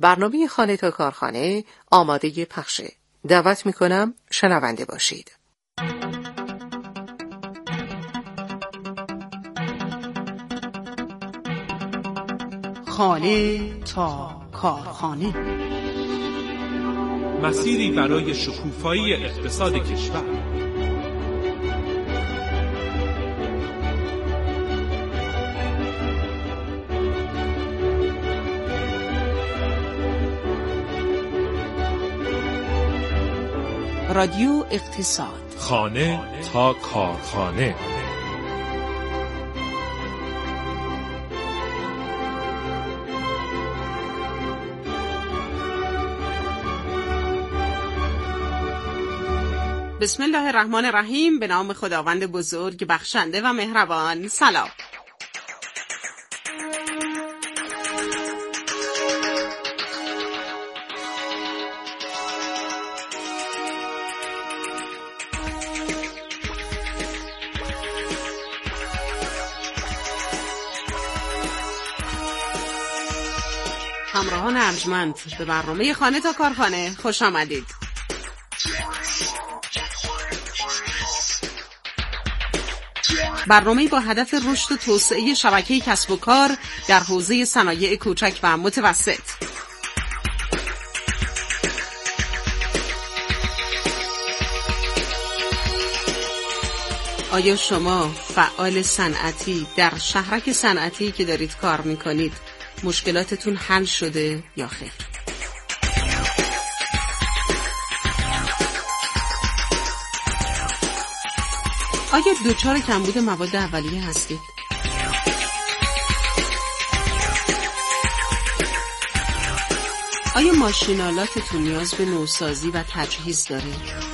برنامه خانه تا کارخانه آماده پخشه. دعوت میکنم شنونده باشید. خانه تا کارخانه، مسیری برای شکوفایی اقتصاد کشور. رادیو اقتصاد، خانه تا کارخانه. بسم الله الرحمن الرحیم. به نام خداوند بزرگ بخشنده و مهربان. سلام. همراهان ارجمند، به برنامه خانه تا کارخانه خوش آمدید. برنامه‌ای با هدف رشد و توسعه شبکه کسب و کار در حوزه صنایع کوچک و متوسط. آیا شما فعال صنعتی در شهرک صنعتی که دارید کار می‌کنید مشکلاتتون حل شده یا خیر؟ آیا دچار کمبود مواد اولیه هستید؟ آیا ماشینالاتتون نیاز به نوسازی و تجهیز داره؟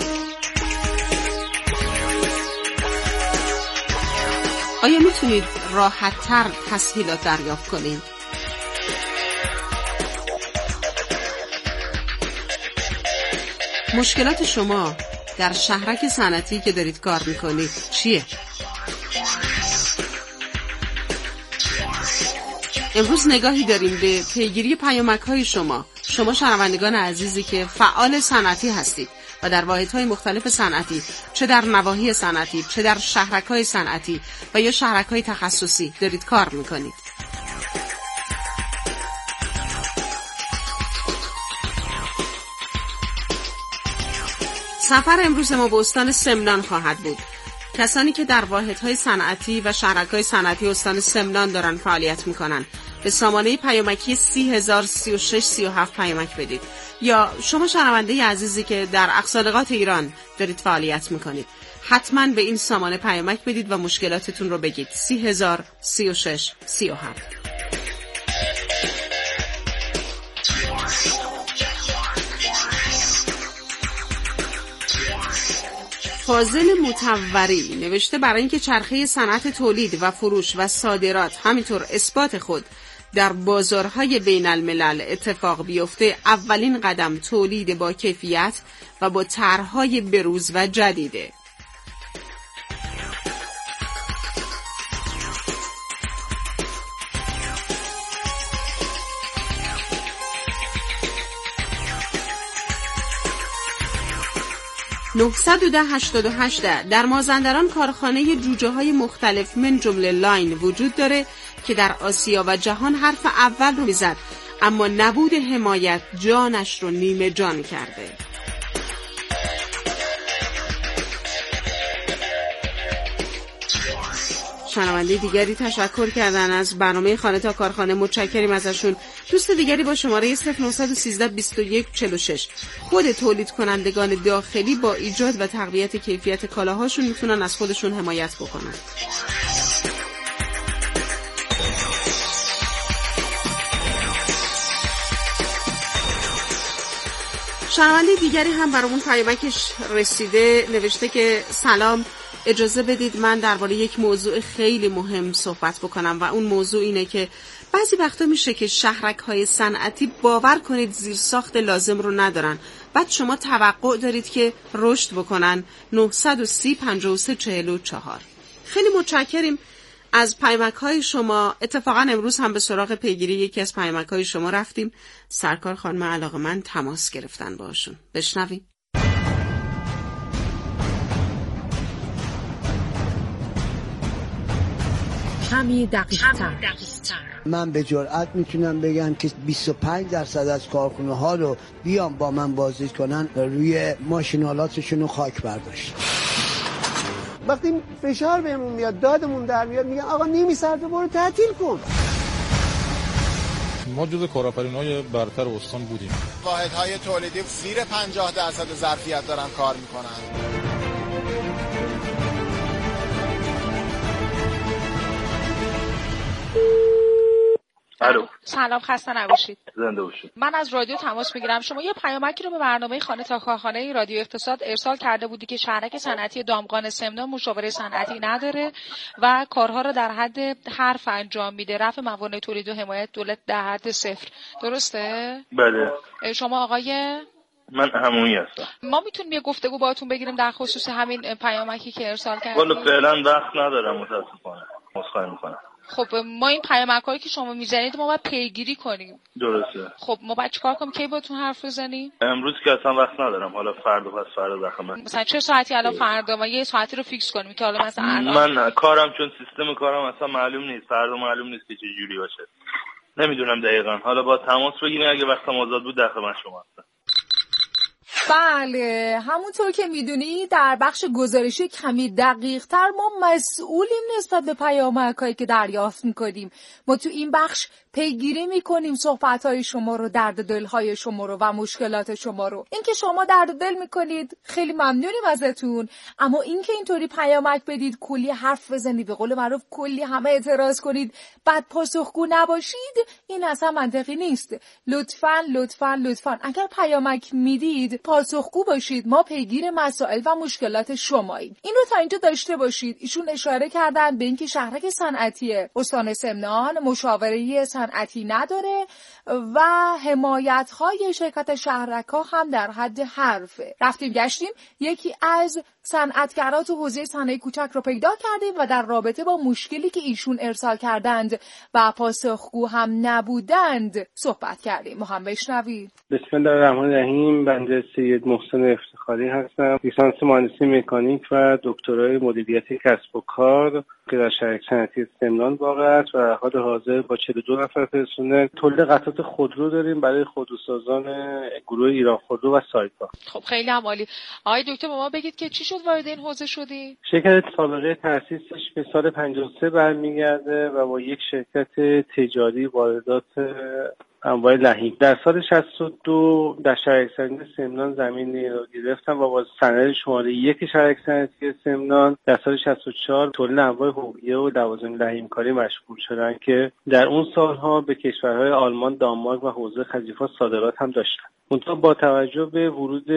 آیا میتونید راحت‌تر تسهیلات دریافت کنید؟ مشکلات شما در شهرک صنعتی که دارید کار میکنید چیه؟ امروز نگاهی داریم به پیگیری پیامک‌های شما شنوندگان عزیزی که فعال صنعتی هستید و در واحدهای مختلف صنعتی، چه در نواحی صنعتی، چه در شهرک‌های صنعتی و یا شهرک‌های تخصصی دارید کار میکنید. سفر امروز ما به استان سمنان خواهد بود. کسانی که در واحدهای صنعتی و شهرک‌های صنعتی استان سمنان دارن فعالیت میکنن به سامانه پیامکی 30,036,37 پیامک بدید. یا شما شنونده عزیزی که در اقصا نقاط ایران دارید فعالیت میکنید، حتما به این سامانه پیامک بدید و مشکلاتتون رو بگید. 30,036,37. فاضل مطوری نوشته برای اینکه چرخه صنعت تولید و فروش و صادرات همینطور اثبات خود در بازارهای بین الملل اتفاق بیفته، اولین قدم تولید با کیفیت و با طرح‌های بروز و جدیده. در مازندران کارخانه جوجه های مختلف من جمله لاین وجود داره که در آسیا و جهان حرف اول رو میزد، اما نبود حمایت جانش رو نیمه جان کرده. شنونده دیگری تشکر کردن از برنامه خانه تا کارخانه، متشکریم ازشون. دوست دیگری با شماره 09132146 خود تولید کنندگان داخلی با ایجاد و تقویت کیفیت کالاهاشون میتونن از خودشون حمایت بکنن. شنونده دیگری هم برامون پیامکش رسیده، نوشته که سلام، اجازه بدید من درباره یک موضوع خیلی مهم صحبت بکنم و اون موضوع اینه که بعضی وقتا میشه که شهرک‌های صنعتی باور کنید زیرساخت لازم رو ندارن، بعد شما توقع دارید که رشد بکنن. 930 53 44. خیلی متشکریم از پیامک‌های شما. اتفاقا امروز هم به سراغ پیگیری یکی از پیامک‌های شما رفتیم. سرکار خانم علاقه‌مند تماس گرفتن باشون. بشنویم. کمی دقیق‌تر. من به جرئت میتونم بگم که 25% از کارخونه‌ها رو بیان با من بازدید کنن، روی ماشینالاتشون رو خاک برداشت. وقتی فشار بهمون میاد، دادمون در میاد، میگن آقا نیمی سرده برو تعطیل کن. ما جزو کارآفرین‌های برتر استان بودیم. واحدهای تولیدی زیر 50% ظرفیت دارن کار میکنن. الو. سلام، خسته نباشید. زنده باشید. من از رادیو تماس میگیرم. شما یه پیامکی رو به برنامه خانه تا کارخانه رادیو اقتصاد ارسال کرده بودی که شهرک صنعتی دامغان سمنان مشاوره صنعتی نداره و کارها رو در حد حرف انجام میده. رفع موانع تولید و حمایت دولت در حد صفر. درسته؟ بله. شما آقای من همونی هستم. ما میتونیم یه گفتگو باهاتون بگیریم در خصوص همین پیامکی که ارسال کردید؟ والا فعلا وقت ندارم متاسفانه. عذرخواهی میکنم. خب ما این پیامکایی که شما میزنید ما باید پیگیری کنیم. درسته. خب ما باید چیکار کنیم؟ کی باهاتون حرف بزنیم؟ امروز که اصلا وقت ندارم. حالا فردا پس فردا داخل مثلا چه ساعتی الان فردا ما یه ساعتی رو فیکس کنیم که حالا مثلا الان من کارم چون سیستم کارم اصلا معلوم نیست. فردا معلوم نیست که چه جوری باشه. نمیدونم دقیقاً. حالا با تماس بگیرین اگه وقتم آزاد بود داخل من شما هستم. بله، همونطور که میدونی در بخش گزارشی کمی دقیق تر ما مسئولیم نسبت به پیامک‌هایی که دریافت میکنیم. ما تو این بخش پیگیری میکنیم صحبت‌های شما رو، درد دل‌های شما رو و مشکلات شما رو. اینکه شما درد دل میکنید خیلی ممنونیم ازتون، اما اینکه اینطوری پیامک بدید، کلی حرف بزنید، به قول معروف کلی همه اعتراض کنید، بعد پاسخگو نباشید، این اصلا منطقی نیست. لطفاً اگر پیامک میدید پاسخگو باشید. ما پیگیر مسائل و مشکلات شماییم. این رو تا اینجا داشته باشید. ایشون اشاره کردن به اینکه شهرک صنعتی استان سمنان مشاوره صنعتی نداره و حمایت‌های شرکت شهرک‌ها هم در حد حرفه. رفتیم گشتیم یکی از صنعتگران تو حوزه صنایع کوچک رو پیدا کردیم و در رابطه با مشکلی که ایشون ارسال کردند و پاسخگو هم نبودند صحبت کردیم. ما هم بشنوید. بسم الله الرحمن الرحیم. بنده سید محسن افتخاری هستم. لیسانس مهندسی مکانیک و دکترای مدیریت کسب و کار که در شهرک صنعتی سمنان واقع است و حال حاضر با 42 نفر پرسنل تولید قطعات خودرو داریم برای خودروسازان گروه ایران خودرو و سایپا. خب خیلی عالی. آقای دکتر به ما بگید که چی شد وارد این حوزه شدی؟ شرکت سابقه تأسیسش به سال 53 برمیگرده و با یک شرکت تجاری واردات انواع لحیم. در سال 62 در شهرک صنعتی سمنان زمینی رو گرفتم و با سند شماره 1 شهرک صنعتی سمنان در سال 64 تولید انواع هویه و لوازم لحیمکاری مشغول شدن که در اون سالها به کشورهای آلمان، دانمارک و حوزه خلیج‌فارس صادرات هم داشتن. منتها با توجه به ورود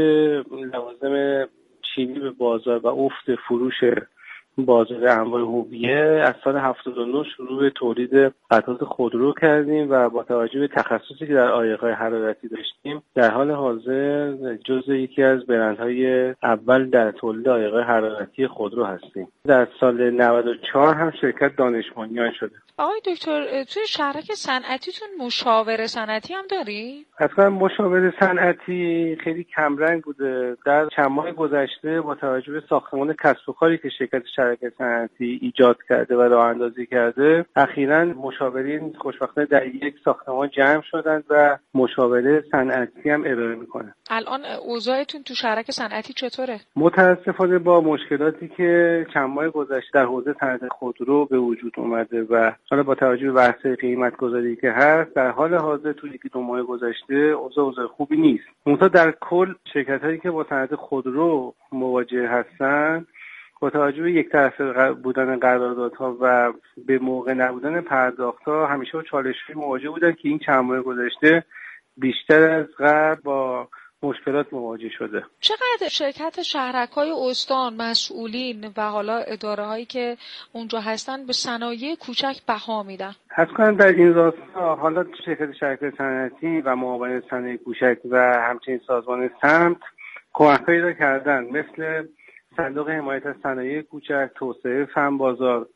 لوازم چینی به بازار و افت فروش بازار انواع هویه از سال 79 شروع به تولید قطعات خودرو کردیم و با توجه به تخصصی که در عایق‌های حرارتی داشتیم در حال حاضر جزو یکی از برندهای اول در تولید عایق‌های حرارتی خودرو هستیم. در سال 94 هم شرکت دانش بنیان شده. آقای دکتر توی شهرک صنعتیتون مشاور صنعتی هم داری؟ اصلا مشاور صنعتی خیلی کمرنگ بوده. در چند ماه گذشته با توجه به ساختمان کسب و کاری که شرکت شهرک صنعتی ایجاد کرده و راه اندازی کرده، اخیراً مشاورین خوشبختانه در یک ساختمان جمع شدند و مشاوره صنعتی هم ارائه میکنن. الان اوضاعتون تو شهرک صنعتی چطوره؟ متاسفانه با مشکلاتی که چند ماه گذشته در حوزه صنعت خودرو به وجود اومده و حالا با توجه به بحث قیمت گذاری که هست در حال حاضر تو یکی دو ماه گذشته اوضاع خوبی نیست. منتها در کل شرکت‌هایی که با صنعت خودرو مواجه هستن با توجه به یک طرفه بودن قراردادها و به موقع نبودن پرداخت‌ها همیشه با چالش‌های مواجه بودن که این چند ماه گذشته بیشتر از قبل با مشکلات مواجه شده. چقدر شرکت شهرک‌های استان، مسئولین و حالا اداره‌هایی که اونجا هستن به صنایع کوچک بها میدن؟ حتما در این راستا حالا شرکت شهرک صنعتی و معاون صنایع کوچک و همچنین سازمان سمت کمک‌هایی را کردن مثل صندوق حمایت از صنایع کوچک، توسعه فن بازار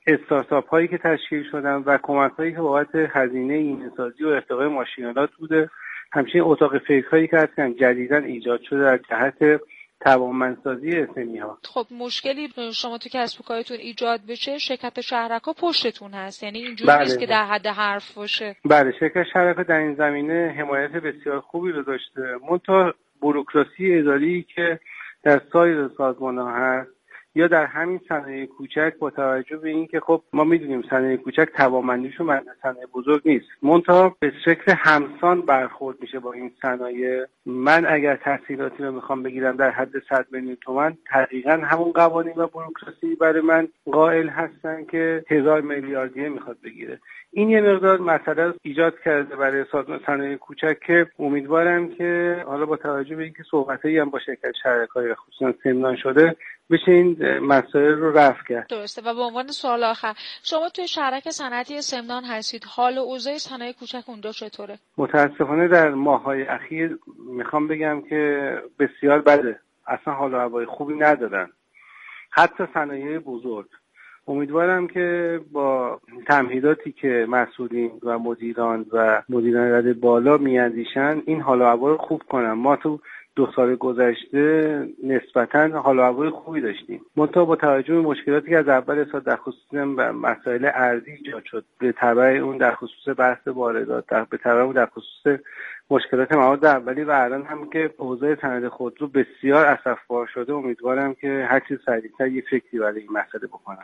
استارتاپ هایی که تشکیل شدن و کمک هایی که بابت هزینه ایمنسازی و ارتقای ماشینالات بوده. همچنین اتاق فکرهایی که هستن جدیداً ایجاد شده در جهت توانمندسازی اسمی ها. خب مشکلی شما تو کسب و کارتون ایجاد بشه شرکت شهرک‌ها پشتتون هست، یعنی اینجوری نیست که در حد حرف باشه. بله، شرکت شهرک‌ها در این زمینه حمایت بسیار خوبی رو داشته. منتها بوروکراسی اداری که در سایر سازمان‌ها هست یا در همین صنایع کوچک با توجه به اینکه خب ما میدونیم صنایع کوچک توانمندیشون مثل صنایع بزرگ نیست، منتها به شکل همسان برخورد میشه با این صنایع. من اگر تحصیلاتی رو میخوام بگیرم در حد 100 میلیون تومان، دقیقاً همون قوانین و بوروکراسی برای من قائل هستن که 1000 میلیاردیه میخواد بگیره. این یه مقدار مسئله ایجاد کرده برای صنایع کوچک که امیدوارم که حالا با توجه به اینکه صحبتایی هم با شرکت شهرک‌ها خصوصا سمنان شده بشه این مسائل رو رفع کرد. درسته. و به عنوان سوال آخر، شما توی شرکت صنعتی سمنان هستید، حال و اوضاع صنایع کوچک اونجا چطوره؟ متاسفانه در ماه‌های اخیر میخوام بگم که بسیار بده، اصلا حال و هوای خوبی ندارن، حتی صنایع بزرگ. امیدوارم که با تمهیداتی که مسئولین و مدیران رده بالا میاندیشن این حال و هوا رو خوب کنن. ما تو 2 سال گذشته نسبتاً حال و هوای خوبی داشتیم، منتها با توجه به مشکلاتی که از اول سال در خصوص مسائل ارزی ایجاد شد، به تبع اون در خصوص بحث واردات، به تبع اون در خصوص مشکلات مواد اولیه و الان هم که حوزه صنعت خودرو بسیار اسفبار شده، امیدوارم که هر چیز سریعتر یک فکری برای این مسئله بکنم.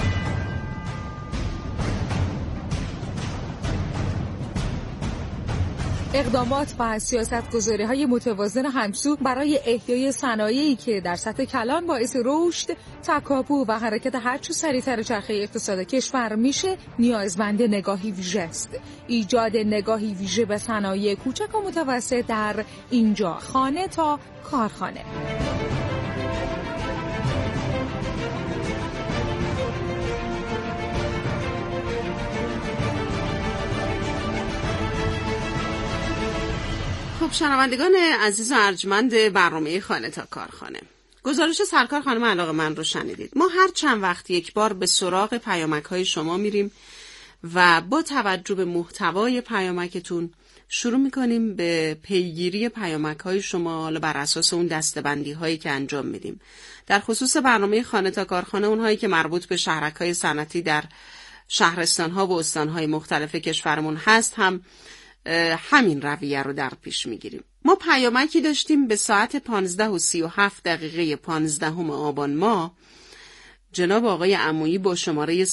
اقدامات و سیاست‌گذاری‌های متوازن همسو برای احیای صنایعی که در سطح کلان باعث رشد، تکاپو و حرکت هرچه سریعتر چرخه اقتصاد کشور میشه، نیازمند نگاهی ویژه است. ایجاد نگاهی ویژه به صنایع کوچک و متوسط در اینجا، خانه تا کارخانه. خب شنوندگان عزیز و ارجمند برنامه خانه تا کارخانه، گزارش سرکار خانم علاقه‌مند رو شنیدید. ما هر چند وقت یک بار به سراغ پیامک‌های شما میریم و با توجه به محتوای پیامکتون شروع میکنیم به پیگیری پیامک‌های شما بر اساس اون دسته‌بندی‌هایی که انجام میدیم. در خصوص برنامه خانه تا کارخانه، اونهایی که مربوط به شهرک‌های صنعتی در شهرستان‌ها و استان‌های مختلف کشورمون هست هم همین رویه رو در پیش میگیریم. ما پیامکی داشتیم به ساعت 15:37 15 آبان ماه، جناب آقای عمویی با شماره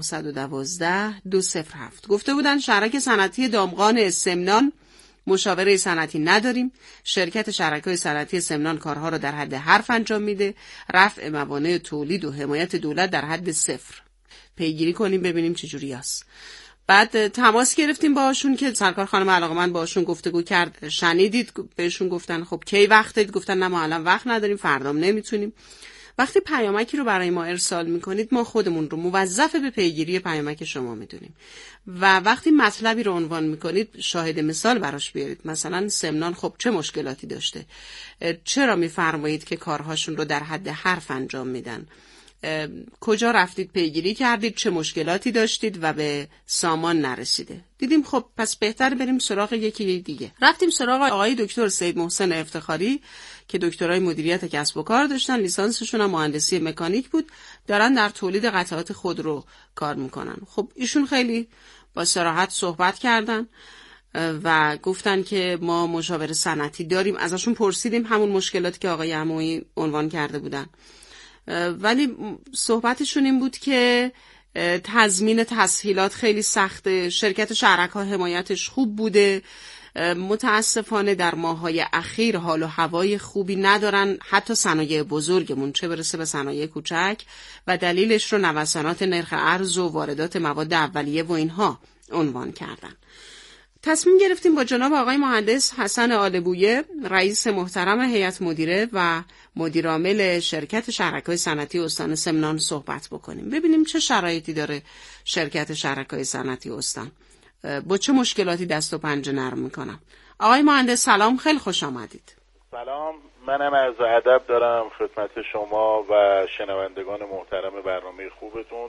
0912-207 گفته بودن شرکت صنعتی دامغان سمنان مشاوره صنعتی نداریم، شرکت شرکای صنعتی سمنان کارها رو در حد حرف انجام میده، رفع موانع تولید و حمایت دولت در حد 0. پیگیری کنیم ببینیم چجوری هست. بعد تماس گرفتیم باهاشون که سرکار خانم علاقه‌مند باهاشون گفتگو کرد، شنیدید بهشون گفتن خب کی وقت دارید؟ گفتن نه ما الان وقت نداریم، فردام نمیتونیم. وقتی پیامکی رو برای ما ارسال میکنید ما خودمون رو موظف به پیگیری پیامک شما میدونیم و وقتی مطلبی رو عنوان میکنید شاهد مثال براش بیارید. مثلا سمنان خب چه مشکلاتی داشته، چرا میفرمایید که کارهاشون رو در حد حرف انجام میدن، کجا رفتید پیگیری کردید، چه مشکلاتی داشتید و به سامان نرسیده. دیدیم خب پس بهتر بریم سراغ یکی دیگه. رفتیم سراغ آقای دکتر سید محسن افتخاری که دکترای مدیریت کسب و کار داشتن، لیسانسشون هم مهندسی مکانیک بود، دارن در تولید قطعات خودرو کار میکنن. خب ایشون خیلی با صراحت صحبت کردن و گفتن که ما مشاور صنعتی داریم. ازشون پرسیدیم همون مشکلاتی که آقای عمویی عنوان کرده بودن، ولی صحبتشون این بود که تضمین تسهیلات خیلی سخته، شرکت شرکا حمایتش خوب بوده، متاسفانه در ماه‌های اخیر حال و هوای خوبی ندارن حتی صنایع بزرگمون، چه برسه به صنایع کوچک، و دلیلش رو نوسانات نرخ ارز و واردات مواد اولیه و اینها عنوان کردن. تصمیم گرفتیم با جناب آقای مهندس حسن آلبویه، رئیس محترم هیئت مدیره و مدیرعامل شرکت شرکای صنعتی استان سمنان صحبت بکنیم، ببینیم چه شرایطی داره شرکت شرکای صنعتی استان، با چه مشکلاتی دست و پنجه نرم میکنم. آقای مهندس سلام، خیلی خوش آمدید. سلام، منم عرض ادب دارم خدمت شما و شنوندگان محترم برنامه خوبتون.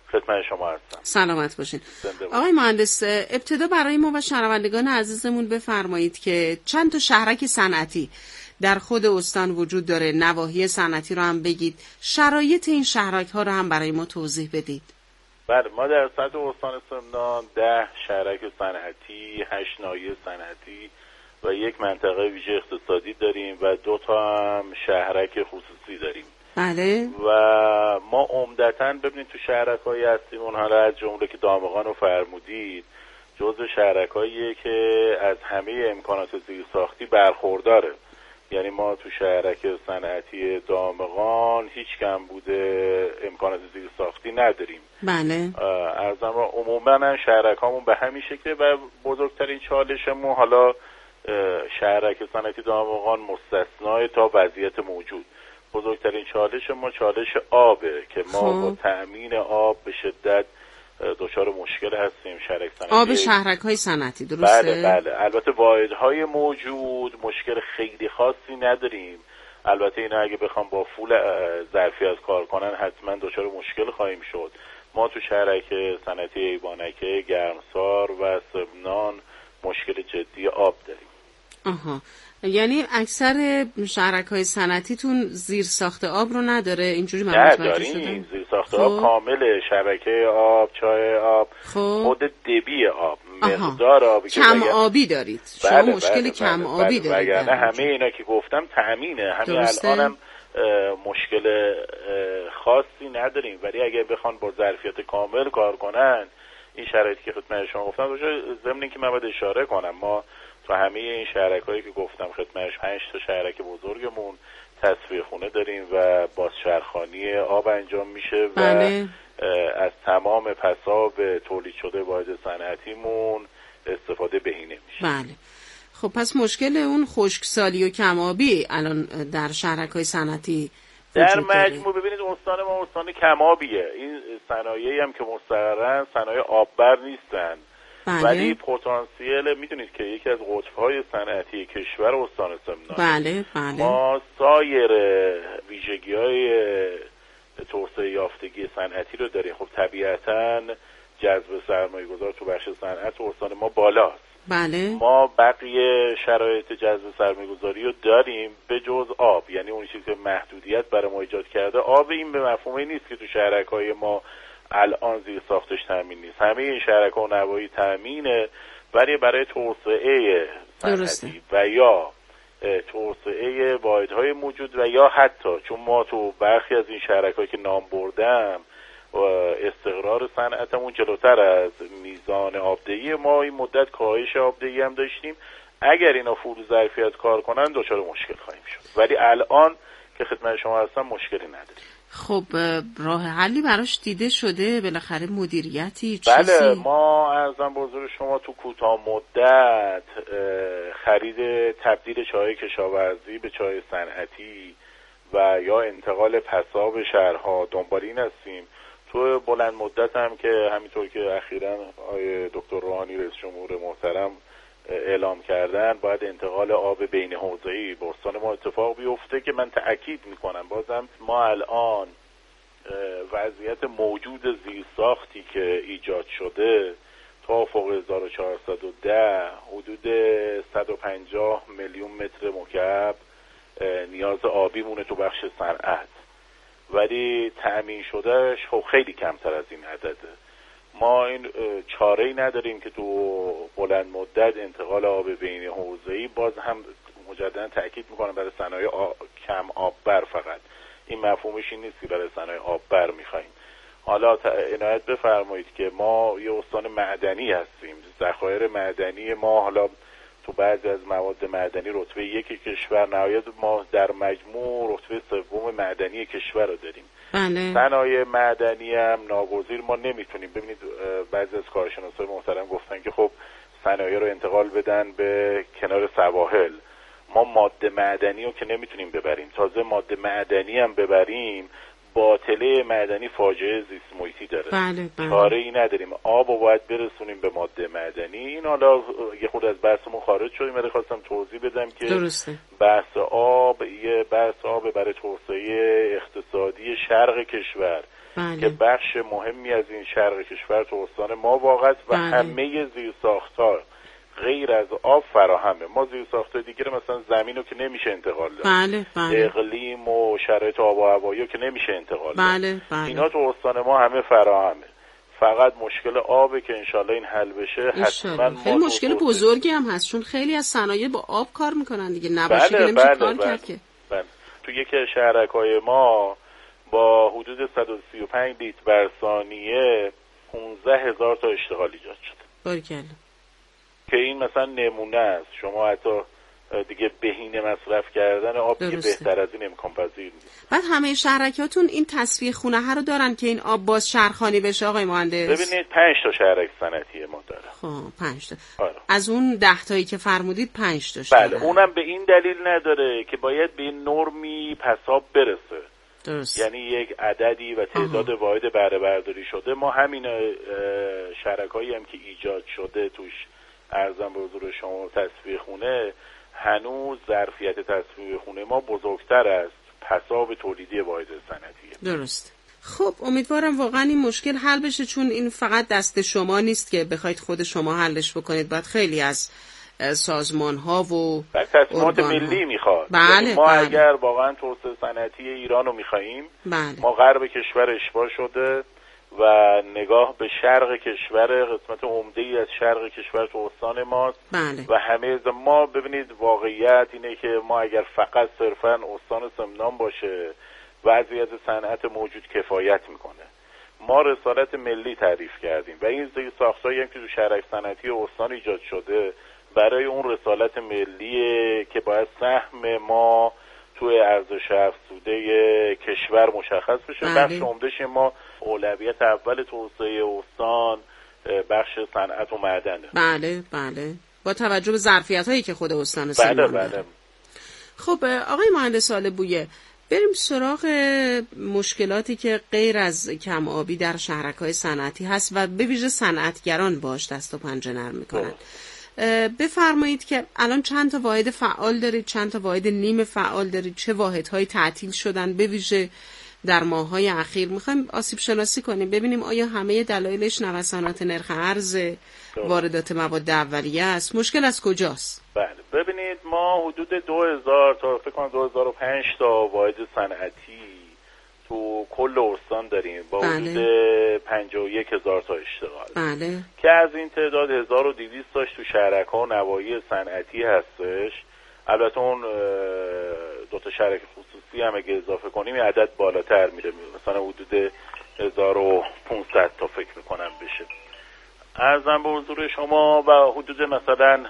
خدمت شما هستم. سلامت باشین. آقای مهندس، ابتدا برای ما و شنوندگان عزیزمون بفرمایید که چند تا شهرک صنعتی در خود استان وجود داره، نواحی صنعتی رو هم بگید، شرایط این شهرک ها رو هم برای ما توضیح بدید. بله، ما در سطح استان سمنان 10 شهرک صنعتی، 8 ناحیه صنعتی و 1 منطقه ویژه اقتصادی داریم و 2 تا هم شهرک خصوصی داریم. بله. و ما عمدتاً ببینید تو شهرک‌های هستیمون، حالا از جمله که دامغان رو فرمودید، جزء شهرک‌هاییه که از همه امکانات زیرساختی برخورداره. یعنی ما تو شهرک صنعتی دامغان هیچ کم بوده امکانات زیرساختی نداریم. بله. ارزم را عموماً شهرک‌هامون به همین شکله و بزرگترین چالشمون حالا شهرک صنعتی دامغان مستثنای تا وضعیت موجود. بزرگترین چالش ما چالش آبه که ما با تأمین آب به شدت دچار مشکل هستیم. شهرک صنعتی آب شهرک‌های صنعتی، درسته؟ بله. البته واحدهای موجود مشکل خیلی خاصی نداریم. البته اینا اگه بخوام با فول ظرفیت کار کنن حتما دچار مشکل خواهیم شد. ما تو شهرک صنعتی ایوانکه، گرمسار و سمنان مشکل جدی آب داریم. آها، یعنی اکثر شهرک‌های صنعتیتون زیر ساخت آب رو نداره؟ اینجوری من متوجه شدم. زیر ساخت آب کامله، شبکه آب، چای آب، خود دبی آب، مقدار آبی که کم آبی دارید. شما مشکل کم آبی دارید. وگرنه همه اینا که گفتم تأمینه. همین الانم مشکل خاصی نداریم، ولی اگه بخوان با ظرفیت کامل کار کنن این شرایطی که خدمت شما گفتم، ضمن که من باید اشاره کنم، ما تو همه این شهرک‌هایی که گفتم خدمتش 5 تا شهرک بزرگمون تصفیه خونه داریم و بازچرخانی آب انجام میشه و از تمام پساب تولید شده واحد صنعتیمون استفاده بهینه میشه. بله. خب پس مشکل اون خشکسالی و کم‌آبی الان در شهرک‌های صنعتی در مجموع ببینید استان ما استان کم‌آبیه. این صنایعی هم که مستقرن صنایع آببر نیستن. ولی پتانسیل، میدونید که یکی از قطب‌های صنعتی کشور استان سمنان. بله. ما سایر ویژگی‌های توسعه یافتگی صنعتی رو داریم. خب طبیعتاً جذب سرمایه‌گذار تو بخش صنعت استان ما بالاست. بله. ما بقیه شرایط جذب سرمایه‌گذاری رو داریم به جز آب. یعنی اون چیزی که محدودیت برای ما ایجاد کرده آب، این به مفهومی نیست که تو شهرک‌های ما الان زیر ساختش تامین نیست. همه این شهرک‌ها و نواحی تامینه، ولی برای توسعه صنعتی و یا توسعه واحدهای موجود و یا حتی چون ما تو برخی از این شهرک‌هایی که نام بردم استقرار صنعتمون جلوتر از میزان آبدهی ما این مدت کاهش آبدهی هم داشتیم. اگر اینا فول ظرفیت کار کنن دچار مشکل خواهیم شد، ولی الان که خدمت شما هستم مشکلی نداریم. خب راه حلی براش دیده شده؟ بالاخره مدیریتی چیزی؟ بله، ما ارزم به حضور شما تو کوتاه مدت خرید تبدیل چای کشاورزی به چای صنعتی و یا انتقال پساب شهرها دنبال این هستیم. تو بلند مدت هم که همینطور که اخیراً آقای دکتر روحانی رئیس جمهور محترم اعلام کردن باید انتقال آب بین حوزه‌ای به استان ما اتفاق بیفته که من تأکید میکنم بازم ما الان وضعیت موجود زیرساختی که ایجاد شده تا فوق 1410 حدود 150 میلیون متر مکعب نیاز آبی مونه تو بخش صنعت، ولی تأمین شدهش خب خیلی کمتر از این عدده. ما این چاره‌ای نداریم که تو بلند مدت انتقال آب بین حوزه‌ای، باز هم مجددا تأکید میکنم برای صنایع کم آببر، فقط این مفهومش این نیست که برای صنایع آببر میخوایم. حالا عنایت بفرمایید که ما یه استان معدنی هستیم. ذخایر معدنی ما حالا تو بعضی از مواد معدنی رتبه 1 کشور، نهایت ما در مجموع رتبه 3 معدنی کشور رو داریم. بله. صنایع معدنی هم ناگزیر ما نمیتونیم. ببینید بعضی از کارشناسای محترم گفتن که خب صنایع رو انتقال بدن به کنار سواحل. ما ماده معدنی رو که نمیتونیم ببریم، تازه ماده معدنی هم ببریم باطله معدنی فاجعه زیست محیطی داره. بله. چاره ای نداریم، آب رو باید برسونیم به ماده معدنی. این حالا یه خود از بحثمون خارج شدیم، ولی خواستم توضیح بدم که درسته. بحث آب برای توسعه اقتصادی شرق کشور که بخش مهمی از این شرق کشور تو استان ما واقع است و همه زیرساخت‌ها غیر از آب فراهمه. ما زیرساخت‌های دیگه مثلا زمینو که نمیشه انتقال داد، اقلیم و شرایط آب و هوایی که نمیشه انتقال داد، اینا تو استان ما همه فراهمه. فقط مشکل آبه که انشالله این حل بشه. حتما خیلی مشکل بزرگی هم هست، چون خیلی از صنایع با آب کار میکنن دیگه، نباشه که نمیشه کار کرد که. تو یکی از شهرک‌های ما با حدود 135 لیتر بر ثانیه 15,000 تا اشتغال ایجاد شده. باریکلا. که این مثلا نمونه است. شما حتی دیگه بهینه مصرف کردن آب دیگه بهتر از این امکان پذیر نیست. بعد همه شهرکاتون این تصفیه خونه ها رو دارن که این آب باز شهرخوانی بشه آقای مهندس؟ ببینید 5 تا شهرک صنعتی ما داره. خب 5 تا. از اون 10 تایی که فرمودید 5 تاش. بله، اونم به این دلیل نداره که باید به این نرمی پساب برسه. درست. یعنی یک عددی و تعداد واحد بهره برداری شده. ما همین شهرکایی هم که ایجاد شده توش ارزم به حضور شما تصفیه خونه، هنوز ظرفیت تصفیه خونه ما بزرگتر است پساب تولیدی واحد صنعتیه. درست. خب امیدوارم واقعا این مشکل حل بشه، چون این فقط دست شما نیست که بخواید خود شما حلش بکنید، باید خیلی از سازمان ها و تصمیمات ملی میخواد. بله، ما اگر واقعا توسعه صنعتی ایران رو میخواییم، ما غرب کشور اشباع شده و نگاه به شرق کشور، قسمت عمده‌ای از شرق کشور تو استان ماست. و همه ما ببینید واقعیت اینه که ما اگر فقط صرفاً استان سمنان باشه وضعیت صنعت موجود کفایت میکنه. ما رسالت ملی تعریف کردیم و این ساختایی هم که تو شهرک صنعتی استان ایجاد شده برای اون رسالت ملیه که باید سهم ما توی ارزش افزوده کشور مشخص بشه. بخش عمده‌ش ما اولویت اول توسعه استان بخش صنعت و معدنه. بله با توجه به ظرفیت‌هایی که خود استان سمنان داره. خب آقای مهندس آلبویه، بریم سراغ مشکلاتی که غیر از کم آبی در شهرک‌های صنعتی هست و به ویژه صنعتگران باش دست و پنجه نرم میکنن. بفرمایید که الان چند تا واحد فعال دارید، چند تا واحد نیم فعال دارید، چه واحدهایی تعطیل شدن به ویژه در ماه‌های اخیر؟ میخوایم آسیب شناسی کنیم ببینیم آیا همه دلایلش نوسانات نرخ ارز، واردات مواد اولیه است، مشکل از کجاست؟ بله ببینید ما حدود 2000 تا فکر کنم 2005 تا واحد صنعتی تو کل استان داریم با حدود 51,000 تا اشتغال. که از این تعداد 1200 تاش تو شهرک‌ها و نواحی صنعتی هستش. البته اون دو تا شهرک خصوصی هم اگه اضافه کنیم این عدد بالاتر میره، مثلا حدود 1500 تا فکر میکنم بشه. ارزم به حضور شما و حدود مثلا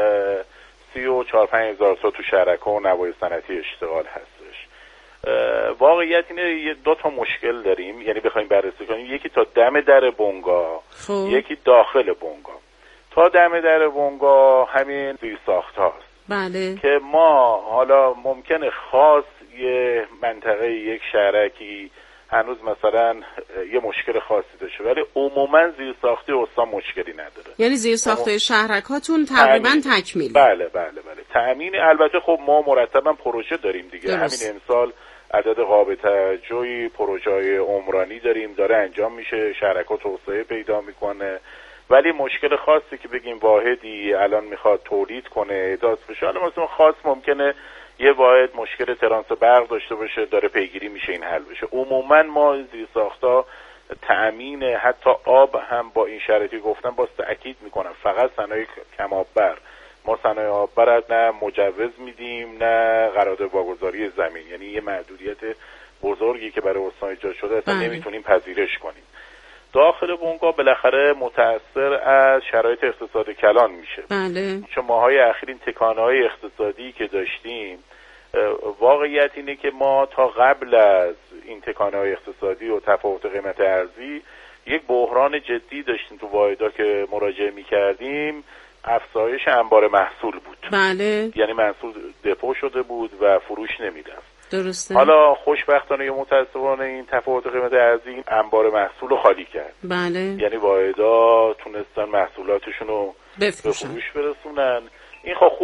34,000 تا تو شهرک‌ها و نواحی صنعتی اشتغال هستش. واقعیت اینه دو تا مشکل داریم، یعنی بخوایم بررسی کنیم، یکی تا دم در بنگاه، یکی داخل بنگاه. تا دم در بنگاه همین زیرساخت هاست. که ما حالا ممکنه خاص یه منطقه یک شهرکی هنوز مثلا یه مشکل خاصی داشته، ولی عموما زیرساختی استان مشکلی نداره. یعنی زیرساخت شهرک هاتون تقریبا تکمیل؟ بله تامین. البته خب ما مرتبا پروژه داریم دیگه. همین امسال عدد قابل توجهی پروژه‌های عمرانی داریم داره انجام میشه، شهرک‌ها توسعه پیدا میکنه، ولی مشکل خاصی که بگیم واحدی الان میخواد تولید کنه احداث بشه، حالا مثلا خاص ممکنه یه واحد مشکل ترانس برق داشته باشه داره پیگیری میشه این حل بشه. عموما ما زیرساخت‌ها تأمین حتی آب هم با این شرایطی گفتم باز تأکید میکنم فقط صنایع کم آببر، ما صنایع آببر نه مجوز میدیم نه قرارداد واگذاری زمین، یعنی یه محدودیت بزرگی که برای استان ایجاد شده اصلا نمیتونیم پذیرش کنیم. داخل بنگاه بالاخره متأثر از شرایط اقتصاد کلان میشه. چون ماهای اخیر این تکانه‌های اقتصادی که داشتیم، واقعیت اینه که ما تا قبل از این تکانه‌های اقتصادی و تفاوت قیمت ارزی یک بحران جدی داشتیم تو واحدها که مراجعه می‌کردیم، افزایش انبار محصول بود. یعنی محصول دپو شده بود و فروش نمی‌رفت. درسته. حالا خوشبختانه یا متاسفانه این تفاوت قیمت ارزی انبار محصول رو خالی کرد. یعنی واحدها تونستن محصولاتشون رو به فروش برسونن. این خوب بود،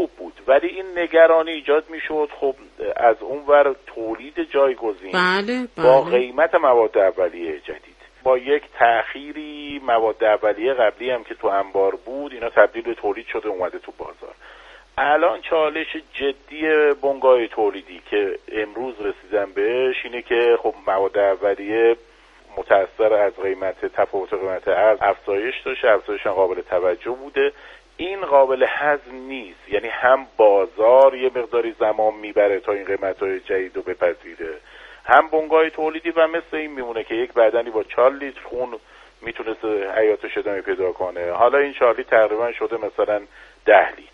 ولی این نگرانی ایجاد میشد خب از اونور تولید جایگزین با قیمت مواد اولیه جدید، با یک تأخیری مواد اولیه قبلی هم که تو انبار بود اینا تبدیل به تولید شده اومده تو بازار. الان چالش جدی بنگاه تولیدی که امروز رسیدن بهش اینه که خب مواد اولیه متأثر از تفاوت قیمت ارز افزایش داشته، افزایش قابل توجه بوده. این قابل هضم نیست، یعنی هم بازار یه مقداری زمان میبره تا این قیمت‌های جدید رو بپذیره، هم بنگاه تولیدی و مثل این میمونه که یک بدنی با 4 لیتر خون میتونست حیاتش ادامه پیدا کنه، حالا این 4 لیتر تقریبا شده مثلا 10 لیتر.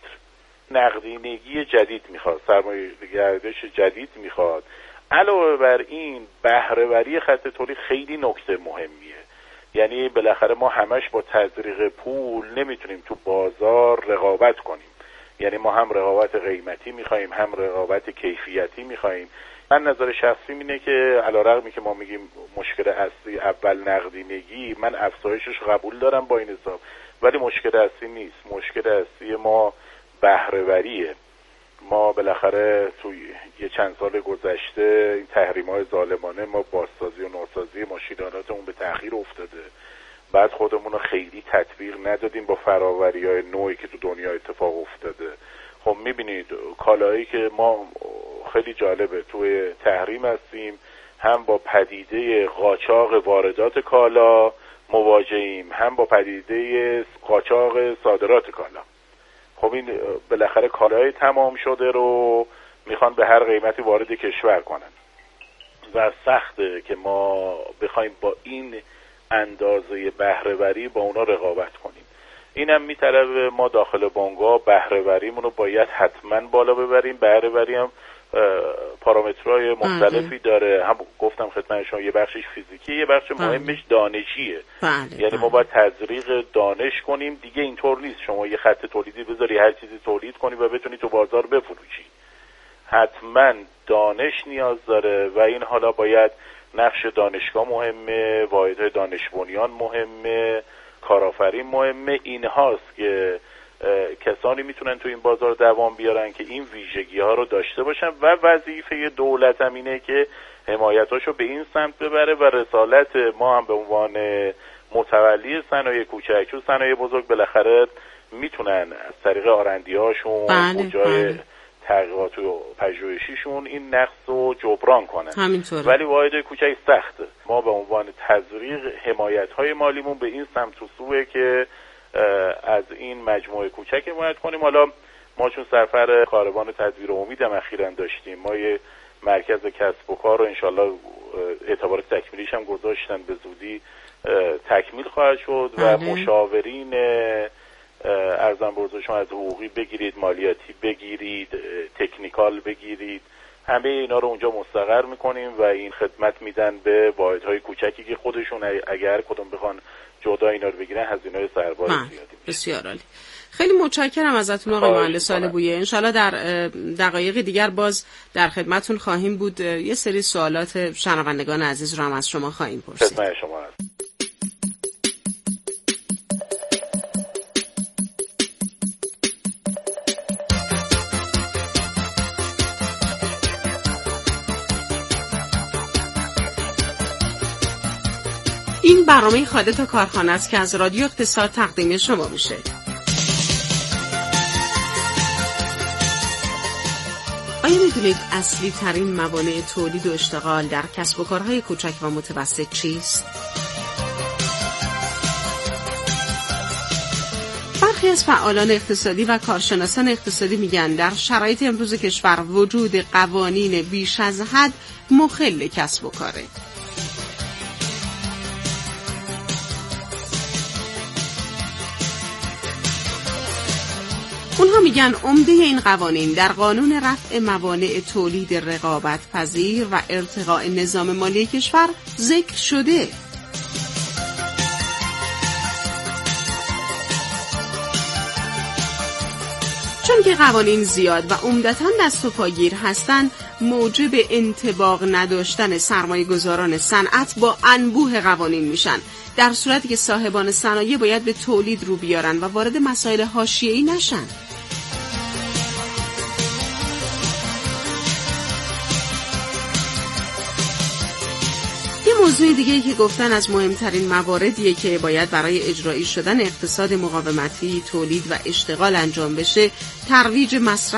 نقدینگی جدید میخواد، سرمایه گردش جدید میخواد. علاوه بر این بهره‌وری خط تولید خیلی نکته مهمیه، یعنی بالاخره ما همش با تزریق پول نمیتونیم تو بازار رقابت کنیم، یعنی ما هم رقابت قیمتی میخوایم هم رقابت کیفیتی میخوایم. من نظر شخصی اینه که علیرغمی که ما میگیم مشکل اصلی اول نقدینگی، من افزایشش قبول دارم با این حساب، ولی مشکل اصلی نیست. مشکل اصلی ما بهره‌وریه. ما بالاخره توی یه چند سال گذشته این تحریم‌های ظالمانه ما بازسازی و نوسازی ماشین‌آلاتمون به تأخیر افتاده، بعد خودمون رو خیلی تطبیق ندادیم با فراوری‌های نوعی که تو دنیا اتفاق افتاده. خب می‌بینید کالایی که ما خیلی جالبه توی تحریم هستیم، هم با پدیده قاچاق واردات کالا مواجهیم، هم با پدیده قاچاق صادرات کالا. خب این بالاخره کالای تمام شده رو میخوان به هر قیمتی وارد کشور کنن و سخته که ما بخوایم با این اندازه بهره‌وری با اونا رقابت کنیم. اینم میطلبه ما داخل بنگاه بهره‌وریمون رو باید حتما بالا ببریم. بهره‌وری هم پارامترهای مختلفی داره، هم گفتم خدمت شما یه بخشش فیزیکی، یه بخش مهمش دانشیه. یعنی ما باید تزریق دانش کنیم. دیگه اینطور نیست شما یه خط تولیدی بذاری هر چیزی تولید کنی و بتونی تو بازار بفروشی. حتما دانش نیاز داره و این حالا باید نقش دانشگاه مهمه، واحدهای دانش بنیان مهمه، کارآفرین مهمه. این هاست که کسانی میتونن تو این بازار دوام بیارن که این ویژگی ها رو داشته باشن و وظیفه دولت هم اینه که حمایتاشو به این سمت ببره و رسالت ما هم به عنوان متولی صنایع کوچک و صنایع بزرگ بالاخره میتونن از طریق آرندی هاشون جای تحقیقات و پژوهشیشون این نقص رو جبران کنن. همینطوره. ولی واحدهای کوچک سخته. ما به عنوان تزریق حمایت های مالیمون به این سمت و سوه که از این مجموعه کوچک حمایت کنیم. حالا ما چون سفر کاروان تدبیر امید هم اخیراً داشتیم، ما یه مرکز کسب و کار رو انشالله اعتبار تکمیلیش هم گذاشتن، به زودی تکمیل خواهد شد و مشاورین ارزم بزرگ شما از حقوقی بگیرید، مالیاتی بگیرید، تکنیکال بگیرید، همه اینا رو اونجا مستقر میکنیم و این خدمت میدن به واحدهای کوچکی که خودشون اگر کدوم بخوان جدا اینا رو بگیرن هزینه‌های سربار زیادی میشه. بسیار عالی. خیلی متشکرم ازتون آقای مهندس صالح‌بویه. انشالله در دقایق دیگر باز در خدمتتون خواهیم بود. یه سری سوالات شنوندگان عزیز رو هم از شما خواهیم پرسید. خدمت شما هست. این برنامه خاده تا کارخانه است که از رادیو اقتصاد تقدیم شما میشه. آیا میدونید اصلی ترین موانع تولید و اشتغال در کسب و کارهای کوچک و متوسط چیست؟ برخی از فعالان اقتصادی و کارشناسان اقتصادی میگن در شرایط امروز کشور وجود قوانین بیش از حد مخل کسب و کاره. اونها میگن عمده این قوانین در قانون رفع موانع تولید رقابت پذیر و ارتقاء نظام مالی کشور ذکر شده. چون که قوانین زیاد و عمدتاً دست و پاگیر هستند، موجب انطباق نداشتن سرمایه گذاران صنعت با انبوه قوانین میشن، در صورتی که صاحبان صنایع باید به تولید رو بیارن و وارد مسائل حاشیه‌ای نشن. موضوع دیگه‌ای که گفتن از مهمترین مواردیه که باید برای اجرایی شدن اقتصاد مقاومتی، تولید و اشتغال انجام بشه، ترویج مصرف